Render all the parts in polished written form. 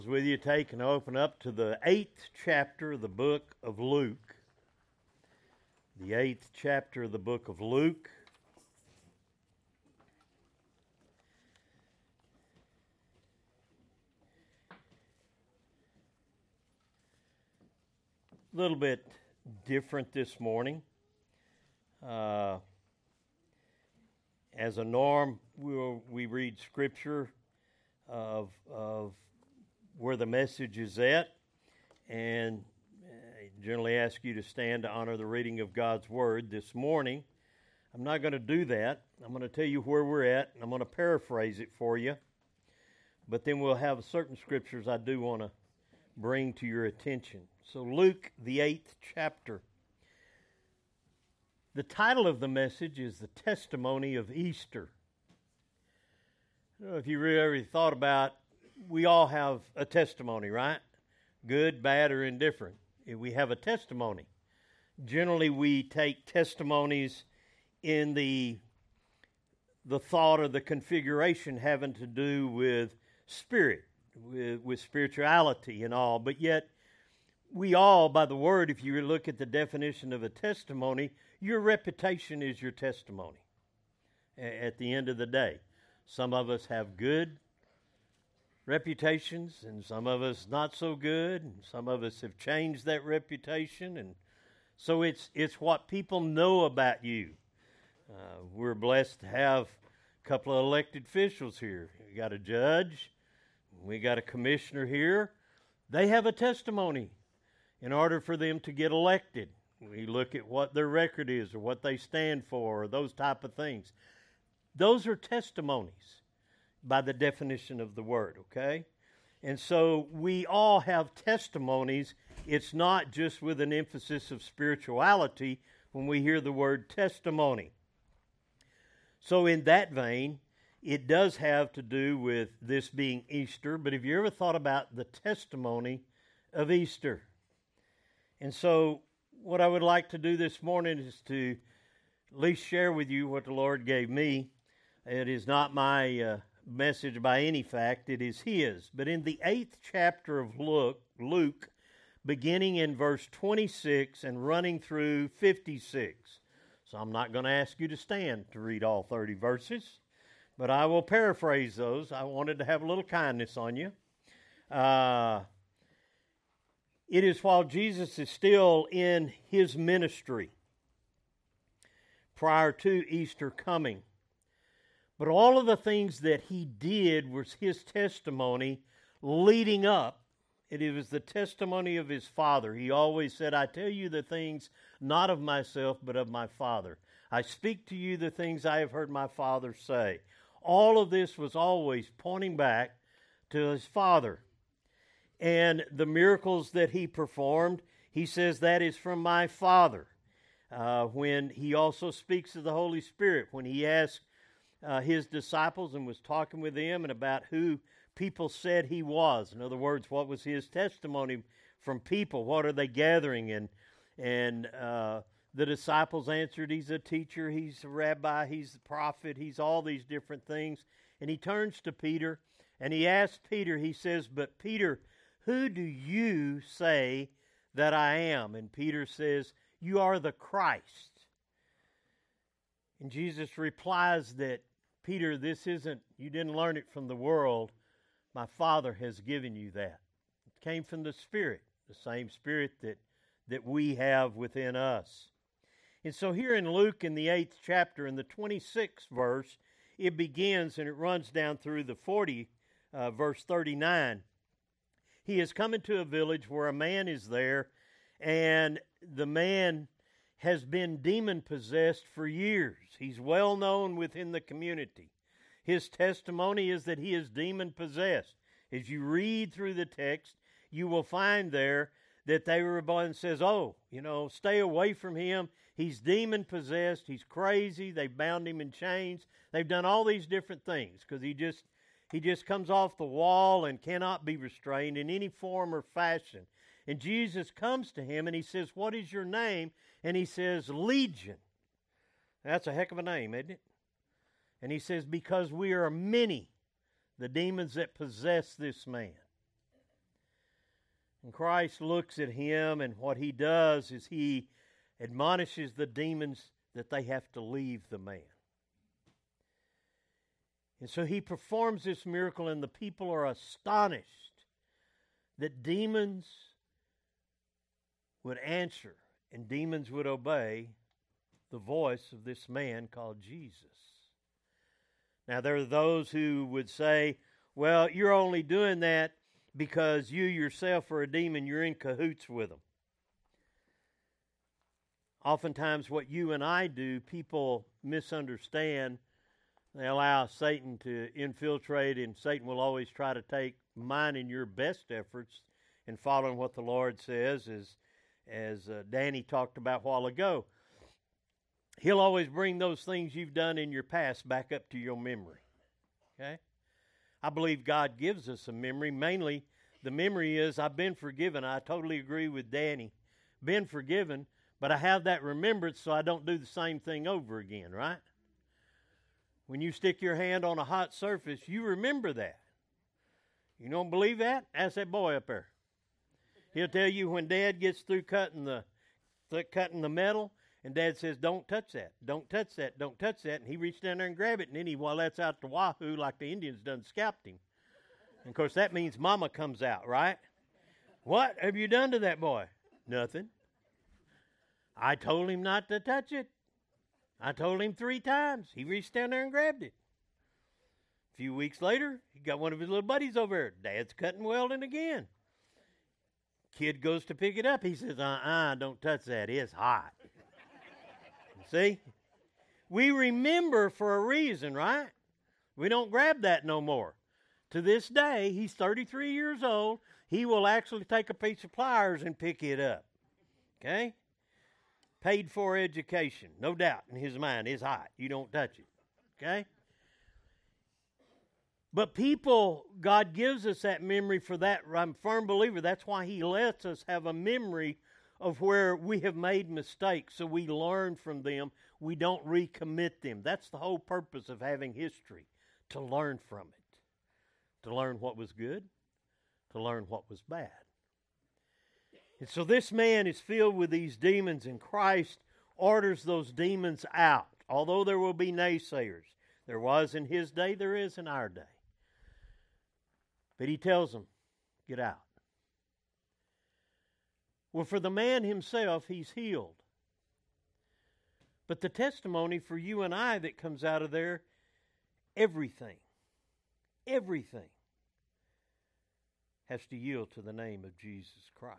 With you, take and open up to the 8th chapter of the book of Luke. The 8th chapter of the book of Luke. A little bit different this morning. As a norm, we read scripture of where the message is at, and I generally ask you to stand to honor the reading of God's Word. This morning, I'm not going to do that. I'm going to tell you where we're at, and I'm going to paraphrase it for you. But then we'll have certain scriptures I do want to bring to your attention. So Luke, the 8th chapter. The title of the message is The Testimony of Easter. I don't know if you really ever thought about, we all have a testimony, right? Good, bad, or indifferent. We have a testimony. Generally, we take testimonies in the thought or the configuration having to do with spirit, with spirituality and all. But yet, we all, by the word, if you look at the definition of a testimony, your reputation is your testimony at the end of the day. Some of us have good reputations, and some of us not so good, and some of us have changed that reputation, and so it's what people know about you. We're blessed to have a couple of elected officials here. We got a judge, we got a commissioner here. They have a testimony in order for them to get elected. We look at what their record is or what they stand for or those type of things. Those are testimonies by the definition of the word, okay? And so we all have testimonies. It's not just with an emphasis of spirituality when we hear the word testimony. So in that vein, it does have to do with this being Easter, but have you ever thought about the testimony of Easter? And so what I would like to do this morning is to at least share with you what the Lord gave me. It is not my message by any fact, it is His. But in the 8th chapter of Luke, beginning in verse 26 and running through 56. So I'm not going to ask you to stand to read all 30 verses, but I will paraphrase those. I wanted to have a little kindness on you. It is while Jesus is still in His ministry prior to Easter coming. But all of the things that He did was His testimony leading up. It was the testimony of His Father. He always said, I tell you the things not of myself, but of my Father. I speak to you the things I have heard my Father say. All of this was always pointing back to His Father. And the miracles that He performed, He says that is from my Father. When He also speaks of the Holy Spirit, when He asked His disciples and was talking with them and about who people said He was. In other words, what was His testimony from people? What are they gathering? And the disciples answered, He's a teacher, He's a rabbi, He's the prophet, He's all these different things. And He turns to Peter and He asks Peter, He says, but Peter, who do you say that I am? And Peter says, you are the Christ. And Jesus replies that, Peter, you didn't learn it from the world. My Father has given you that. It came from the Spirit, the same Spirit that we have within us. And so here in Luke in the 8th chapter, in the 26th verse, it begins and it runs down through the verse 39. He has come into a village where a man is there, and the man has been demon-possessed for years. He's well known within the community. His testimony is that he is demon-possessed. As you read through the text, you will find there that they were and says, stay away from him. He's demon-possessed. He's crazy. They've bound him in chains. They've done all these different things because he just comes off the wall and cannot be restrained in any form or fashion. And Jesus comes to him and He says, what is your name? And he says, Legion. That's a heck of a name, isn't it? And He says, because we are many, the demons that possess this man. And Christ looks at him, and what he does is he admonishes the demons that they have to leave the man. And so he performs this miracle, and the people are astonished that demons would answer and demons would obey the voice of this man called Jesus. Now, there are those who would say, well, you're only doing that because you yourself are a demon. You're in cahoots with them. Oftentimes what you and I do, people misunderstand. They allow Satan to infiltrate, and Satan will always try to take mine and your best efforts in following what the Lord says, as Danny talked about a while ago. He'll always bring those things you've done in your past back up to your memory. Okay? I believe God gives us a memory. Mainly, the memory is, I've been forgiven. I totally agree with Danny. Been forgiven, but I have that remembrance so I don't do the same thing over again, right? When you stick your hand on a hot surface, you remember that. You don't believe that? Ask that boy up there. He'll tell you when Dad gets through cutting the metal, and Dad says, don't touch that, don't touch that, don't touch that. And he reached down there and grabbed it, and then he lets out the wahoo like the Indians done scalped him. And of course, that means Mama comes out, right? What have you done to that boy? Nothing. I told him not to touch it. I told him 3 times. He reached down there and grabbed it. A few weeks later, he got one of his little buddies over there. Dad's cutting welding again. Kid goes to pick it up. He says, don't touch that. It's hot. See? We remember for a reason, right? We don't grab that no more. To this day, he's 33 years old. He will actually take a piece of pliers and pick it up. Okay? Paid for education. No doubt in his mind. It's hot. You don't touch it. Okay? But people, God gives us that memory for that. I'm a firm believer. That's why He lets us have a memory of where we have made mistakes, so we learn from them. We don't recommit them. That's the whole purpose of having history, to learn from it, to learn what was good, to learn what was bad. And so this man is filled with these demons, and Christ orders those demons out. Although there will be naysayers. There was in His day, there is in our day. But He tells them, get out. Well, for the man himself, he's healed. But the testimony for you and I that comes out of there, everything has to yield to the name of Jesus Christ.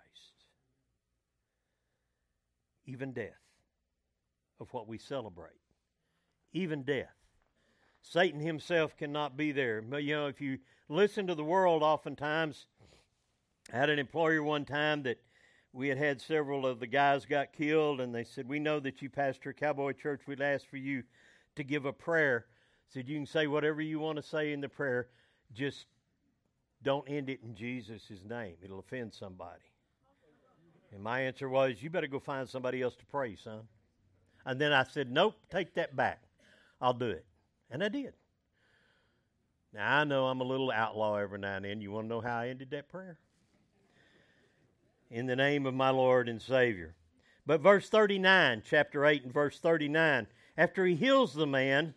Even death of what we celebrate. Even death. Satan himself cannot be there. But, if you listen to the world oftentimes, I had an employer one time that we had several of the guys got killed, and they said, we know that you pastor Cowboy Church. We'd ask for you to give a prayer. Said, you can say whatever you want to say in the prayer. Just don't end it in Jesus' name. It'll offend somebody. And my answer was, you better go find somebody else to pray, son. And then I said, nope, take that back. I'll do it. And I did. Now, I know I'm a little outlaw every now and then. You want to know how I ended that prayer? In the name of my Lord and Savior. But verse 39, chapter 8 and verse 39, after He heals the man,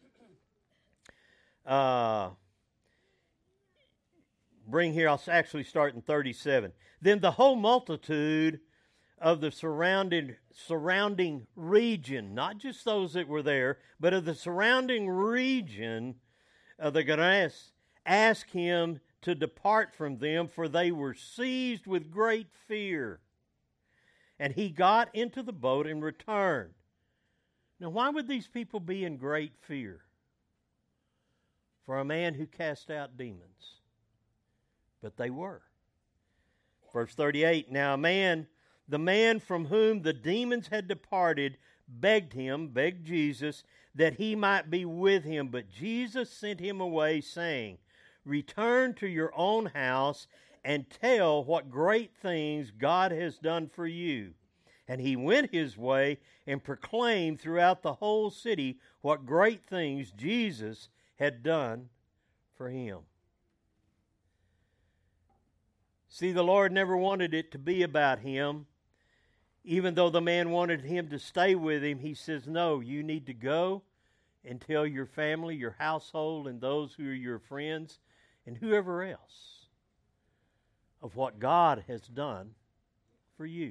bring here, I'll actually start in 37. Then the whole multitude of the surrounding region, not just those that were there, but of the surrounding region of the Gergeses, asked Him to depart from them, for they were seized with great fear. And He got into the boat and returned. Now, why would these people be in great fear? For a man who cast out demons. But they were. Verse 38, now the man from whom the demons had departed, begged Jesus, that he might be with him. But Jesus sent him away, saying, return to your own house and tell what great things God has done for you. And he went his way and proclaimed throughout the whole city what great things Jesus had done for him. See, the Lord never wanted it to be about him. Even though the man wanted him to stay with him, he says, no, you need to go and tell your family, your household, and those who are your friends, and whoever else, of what God has done for you.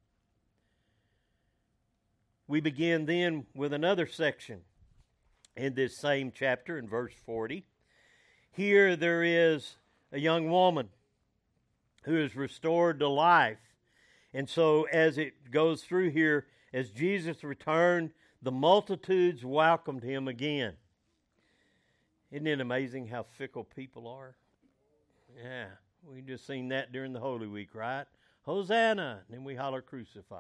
We begin then with another section in this same chapter in verse 40. Here there is a young woman who is restored to life. And so as it goes through here, as Jesus returned, the multitudes welcomed him again. Isn't it amazing how fickle people are? Yeah, we just seen that during the Holy Week, right? Hosanna, and then we holler crucify.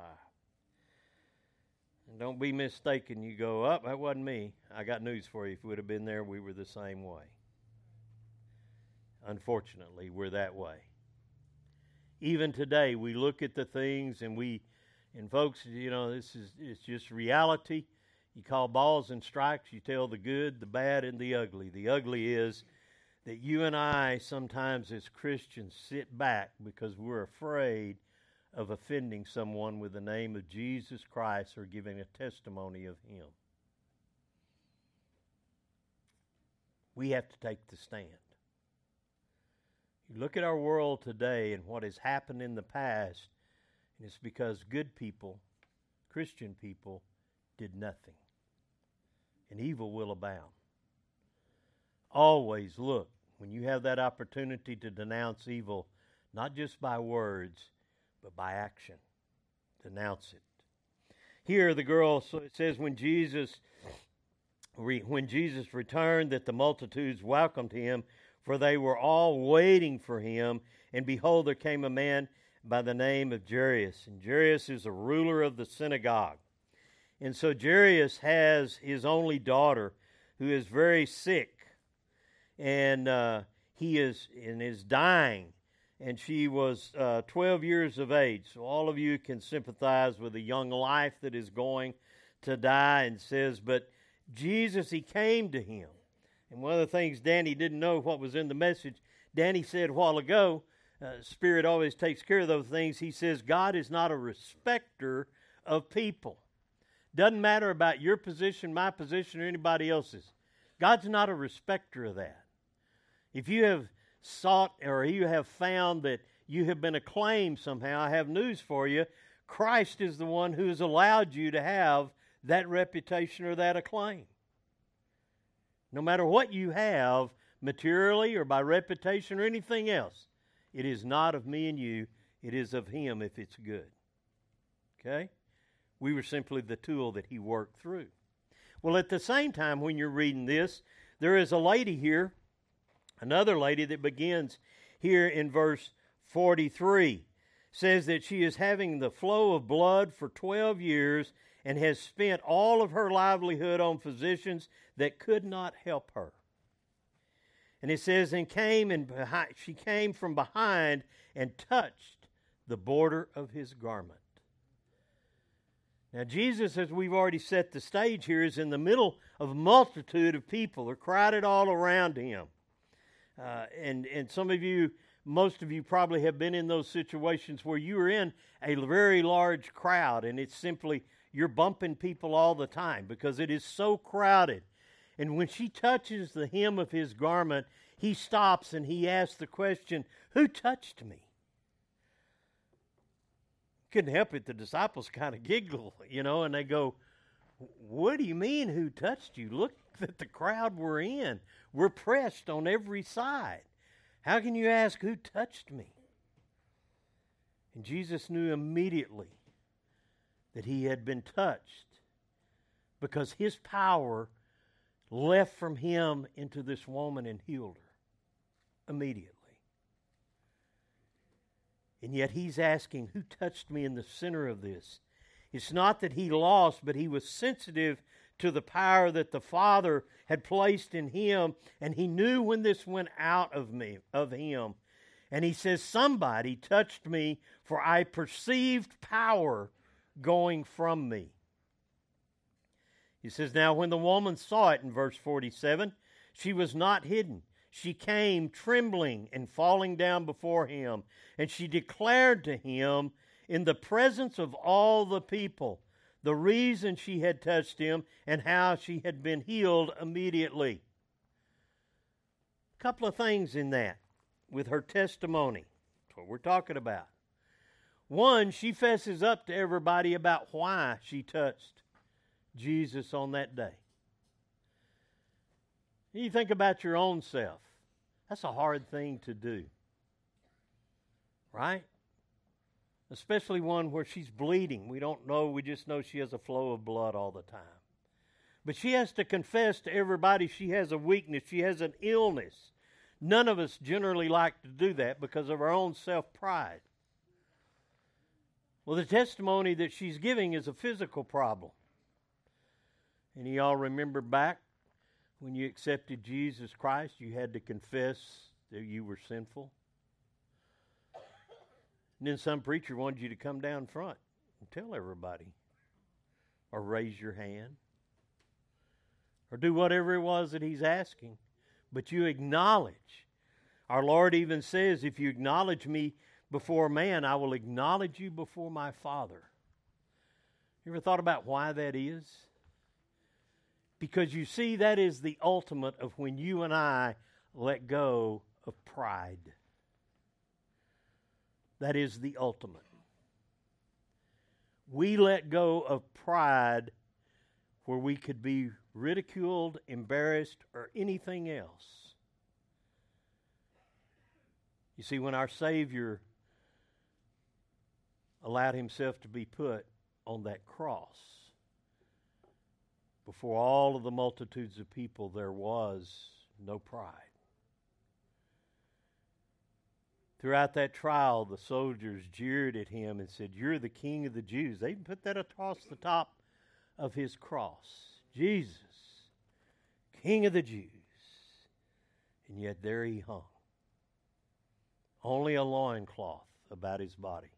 And don't be mistaken, you go, up, that wasn't me. I got news for you. If we would have been there, we were the same way. Unfortunately, we're that way. Even today, we look at the things and folks, it's just reality. You call balls and strikes, you tell the good, the bad, and the ugly. The ugly is that you and I sometimes as Christians sit back because we're afraid of offending someone with the name of Jesus Christ or giving a testimony of Him. We have to take the stand. You look at our world today and what has happened in the past, and it's because good people, Christian people, did nothing. And evil will abound. Always look, when you have that opportunity to denounce evil, not just by words, but by action. Denounce it. Here the girl, so it says, when Jesus returned, that the multitudes welcomed him, for they were all waiting for him. And behold, there came a man by the name of Jairus. And Jairus is a ruler of the synagogue. And so Jairus has his only daughter who is very sick. And he is dying. And she was 12 years of age. So all of you can sympathize with a young life that is going to die. And says, but Jesus, he came to him. And one of the things Danny didn't know what was in the message, Danny said a while ago, Spirit always takes care of those things. He says God is not a respecter of people. Doesn't matter about your position, my position, or anybody else's. God's not a respecter of that. If you have sought or you have found that you have been acclaimed somehow, I have news for you. Christ is the one who has allowed you to have that reputation or that acclaim. No matter what you have, materially or by reputation or anything else, it is not of me and you, it is of Him if it's good. Okay? We were simply the tool that He worked through. Well, at the same time, when you're reading this, there is a lady here, another lady that begins here in verse 43, says that she is having the flow of blood for 12 years and has spent all of her livelihood on physicians that could not help her. And it says, she came from behind and touched the border of his garment. Now Jesus, as we've already set the stage here, is in the middle of a multitude of people. They're crowded all around him. And some of you, most of you probably have been in those situations where you are in a very large crowd and it's simply you're bumping people all the time because it is so crowded. And when she touches the hem of his garment, he stops and he asks the question, who touched me? Couldn't help it. The disciples kind of giggle, and they go, what do you mean who touched you? Look at the crowd we're in. We're pressed on every side. How can you ask who touched me? And Jesus knew immediately that he had been touched because his power left from him into this woman and healed her immediately. And yet he's asking, who touched me in the center of this? It's not that he lost, but he was sensitive to the power that the Father had placed in him, and he knew when this went out of him. And he says, somebody touched me, for I perceived power going from me. He says, now when the woman saw it in verse 47, she was not hidden. she came trembling and falling down before him, and she declared to him in the presence of all the people the reason she had touched him and how she had been healed immediately. A couple of things in that with her testimony. That's what we're talking about. One, she fesses up to everybody about why she touched Jesus on that day. You think about your own self. That's a hard thing to do. Right? Especially one where she's bleeding. We don't know, we just know she has a flow of blood all the time. But she has to confess to everybody she has a weakness, she has an illness. None of us generally like to do that because of our own self-pride. Well, the testimony that she's giving is a physical problem. And y'all remember back when you accepted Jesus Christ, you had to confess that you were sinful. And then some preacher wanted you to come down front and tell everybody, or raise your hand, or do whatever it was that he's asking. But you acknowledge. Our Lord even says, if you acknowledge me before man, I will acknowledge you before my Father. You ever thought about why that is? Because you see, that is the ultimate of when you and I let go of pride. That is the ultimate. We let go of pride where we could be ridiculed, embarrassed, or anything else. You see, when our Savior allowed himself to be put on that cross, before all of the multitudes of people, there was no pride. Throughout that trial, the soldiers jeered at him and said, "You're the King of the Jews." They even put that across the top of his cross. Jesus, King of the Jews. And yet there he hung. Only a loincloth about his body.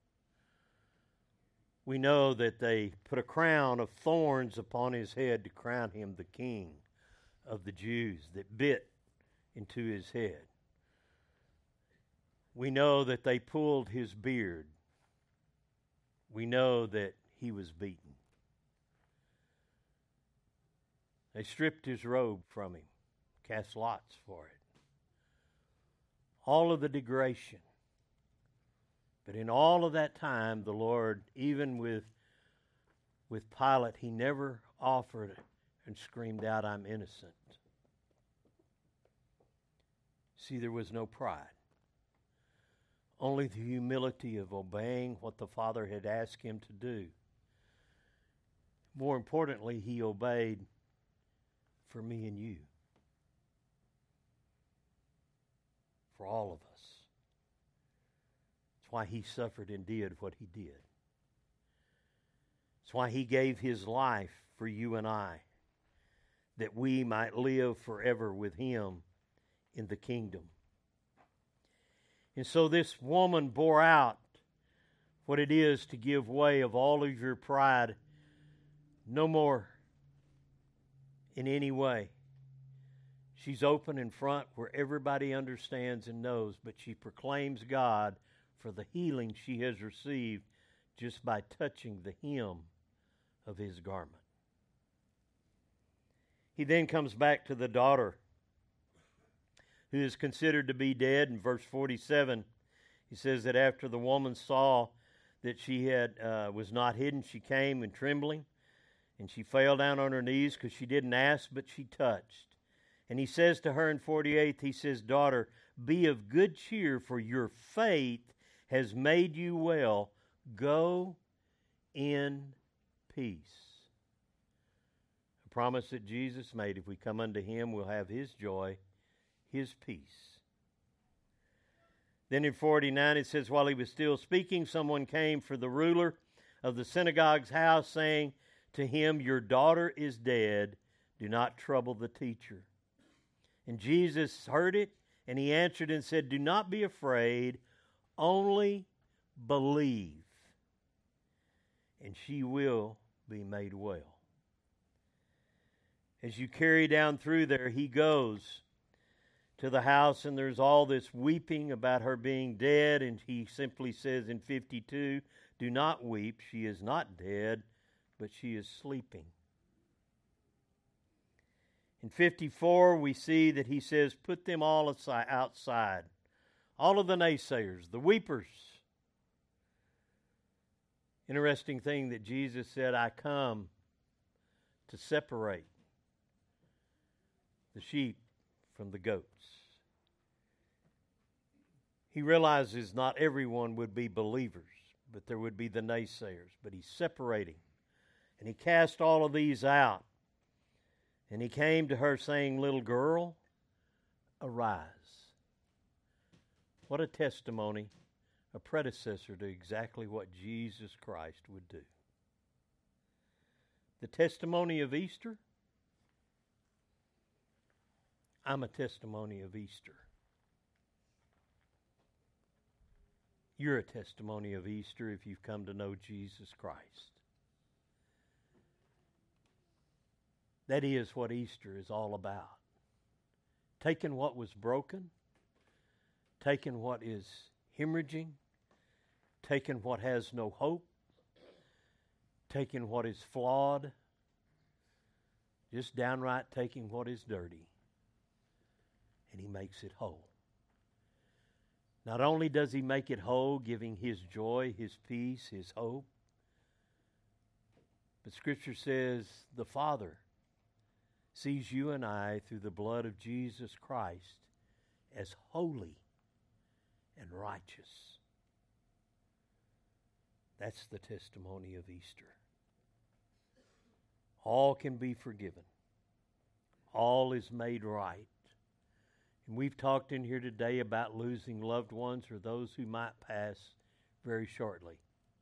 We know that they put a crown of thorns upon his head to crown him the King of the Jews that bit into his head. We know that they pulled his beard. We know that he was beaten. They stripped his robe from him, cast lots for it. All of the degradation. But in all of that time, the Lord, even with Pilate, he never offered and screamed out, "I'm innocent." See, there was no pride. Only the humility of obeying what the Father had asked him to do. More importantly, he obeyed for me and you. For all of us. That's why he suffered and did what he did. That's why he gave his life for you and I, that we might live forever with him in the kingdom. And so this woman bore out what it is to give way of all of your pride, no more in any way. She's open in front where everybody understands and knows, but she proclaims God for the healing she has received just by touching the hem of his garment. He then comes back to the daughter who is considered to be dead. In verse 47, he says that after the woman saw that she was not hidden, she came and trembling, and she fell down on her knees because she didn't ask, but she touched. And he says to her in 48, he says, "Daughter, be of good cheer, for your faith has made you well. Go in peace." A promise that Jesus made. If we come unto him, we'll have his joy, his peace. Then in 49 it says, while he was still speaking, someone came for the ruler of the synagogue's house, saying to him, "Your daughter is dead. Do not trouble the teacher." And Jesus heard it, and he answered and said, "Do not be afraid, only believe, and she will be made well." As you carry down through there, he goes to the house, and there's all this weeping about her being dead, and he simply says in 52, "Do not weep, she is not dead, but she is sleeping." In 54, we see that he says, "Put them all outside, all of the naysayers, the weepers." Interesting thing that Jesus said, "I come to separate the sheep from the goats." He realizes not everyone would be believers, but there would be the naysayers. But he's separating. And he cast all of these out. And he came to her saying, "Little girl, arise." What a testimony, a predecessor to exactly what Jesus Christ would do. The testimony of Easter. I'm a testimony of Easter. You're a testimony of Easter if you've come to know Jesus Christ. That is what Easter is all about. Taking what was broken, taking what is hemorrhaging, taking what has no hope, taking what is flawed, just downright taking what is dirty, and he makes it whole. Not only does he make it whole, giving his joy, his peace, his hope, but Scripture says the Father sees you and I through the blood of Jesus Christ as holy and righteous. That's the testimony of Easter. All can be forgiven. All is made right. And we've talked in here today about losing loved ones or those who might pass very shortly.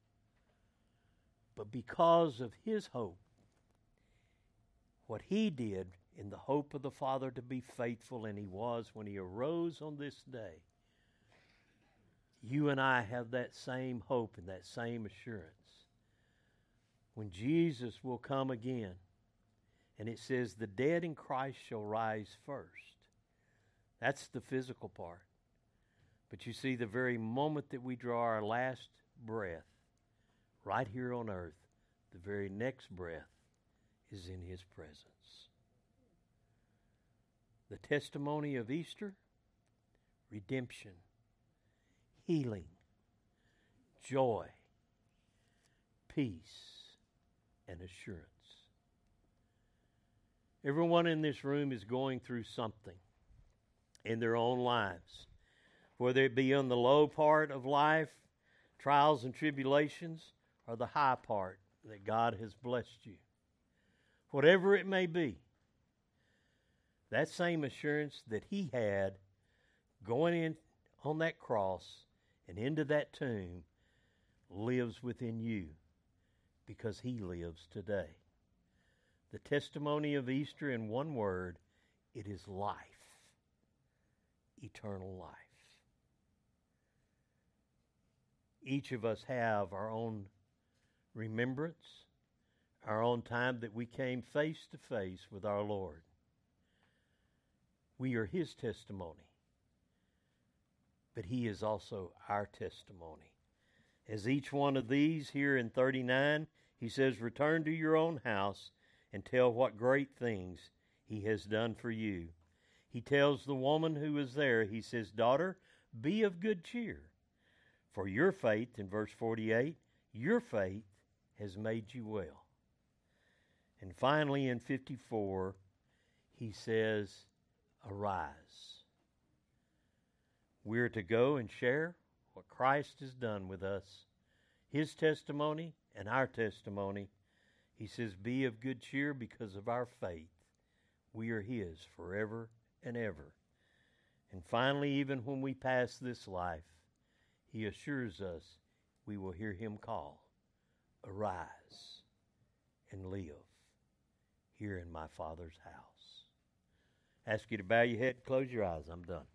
But because of his hope, what he did in the hope of the Father to be faithful, and he was when he arose on this day, you and I have that same hope and that same assurance. When Jesus will come again, and it says the dead in Christ shall rise first. That's the physical part. But you see, the very moment that we draw our last breath, right here on earth, the very next breath is in his presence. The testimony of Easter, redemption, healing, joy, peace, and assurance. Everyone in this room is going through something in their own lives, whether it be on the low part of life, trials and tribulations, or the high part that God has blessed you. Whatever it may be, that same assurance that he had going in on that cross and into that tomb lives within you because he lives today. The testimony of Easter in one word, it is life. Eternal life. Each of us have our own remembrance, our own time that we came face to face with our Lord. We are his testimony, but he is also our testimony. As each one of these here in 39, he says, return to your own house and tell what great things he has done for you. He tells the woman who is there, he says, daughter, be of good cheer. For your faith, in verse 48, your faith has made you well. And finally in 54, he says, arise. We're to go and share what Christ has done with us, his testimony and our testimony. He says, be of good cheer because of our faith. We are his forever and ever. And finally, even when we pass this life, he assures us we will hear him call, arise and live here in my Father's house. I ask you to bow your head, close your eyes. I'm done.